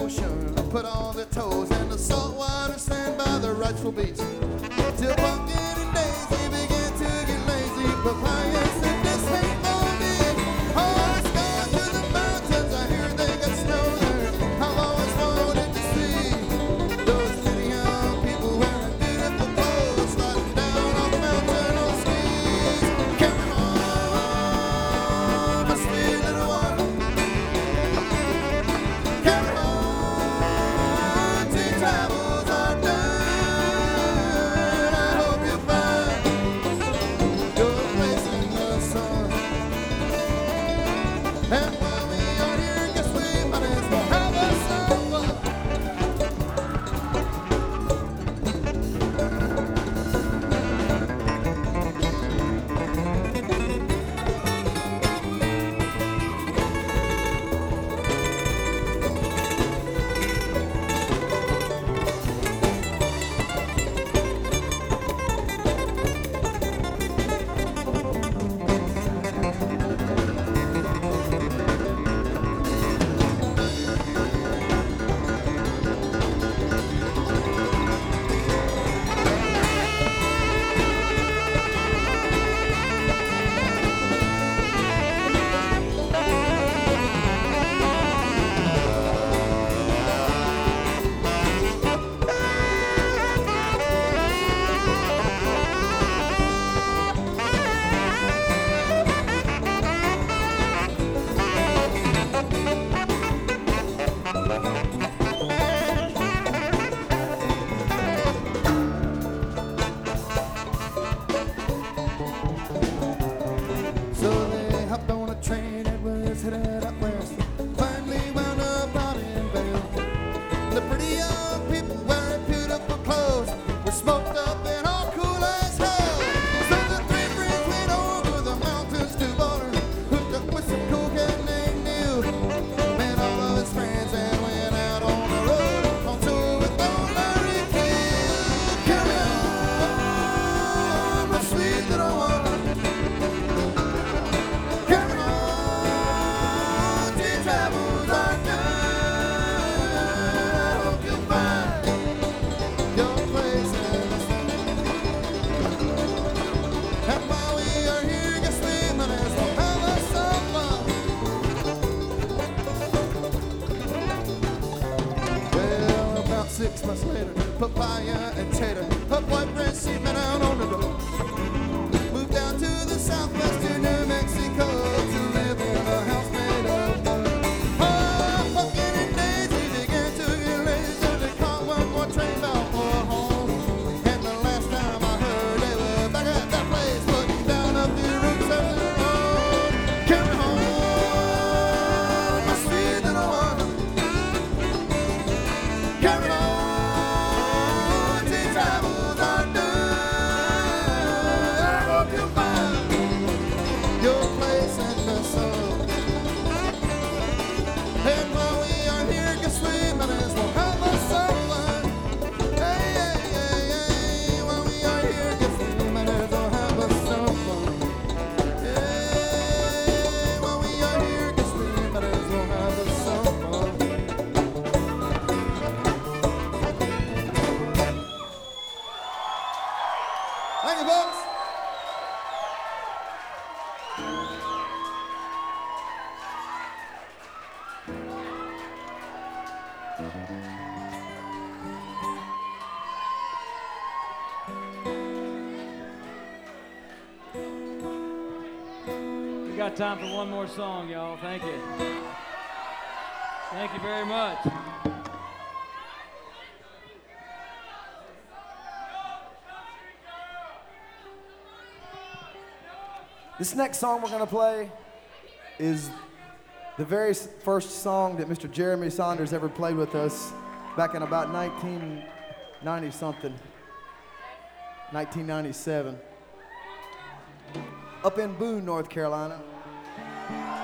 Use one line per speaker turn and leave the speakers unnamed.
ocean, put all their toes in the saltwater sand by the rightful beach. Till pumpkin and daisy began to get lazy. Papaya said this ain't for me. Oh, it's gone to the mountains, I hear they got snow there. I've always wanted to see those little young people wearing beautiful clothes, sliding down off the mountain on skis. Come on, my sweet little one. Come on, tea travels are done. I hope you find your place in the sun. And while we are here, guess we might as well have us some fun. So they hopped on a train and was headed up west. Finally wound up out in Vail. The pretty young people wearing beautiful clothes were smoked up and all cool as hell. So the three friends went over the mountains to Boulder, hooked up with some cool cat named Neil. Met all of his friends and went out on the road on tour with old Larry King. Come on, my sweet little one. Come on, tea travels are done. I hope you'll find your place in the sun. And while we are here, guess we might as well have us some fun. Well, about 6 months later, Papaya and Tater, her boyfriend, she met out on the road. Moved down to the southwest to New Mexico to live in a house made of wood. Oh, Pumpkin and Daisy began to get lazy, so they caught one more train bound for home. And the last time I heard, they were back at that place, putting down up the roots of their own. Come on, my sweet little one. Come on, tea travels are done. I hope you find your place in the sun. And while we are here, guess we might as well have us some fun. Hey, hey, hey, hey. While we are here, guess we might as well have us some fun. Hey, while we are here, guess we might as well have us some fun. Thank you, folks.
We got time for one more song, y'all. Thank you. Thank you very much.
This next song we're going to play is the very first song that Mr. Jeremy Saunders ever played with us back in about 1990-something, 1997, up in Boone, North Carolina.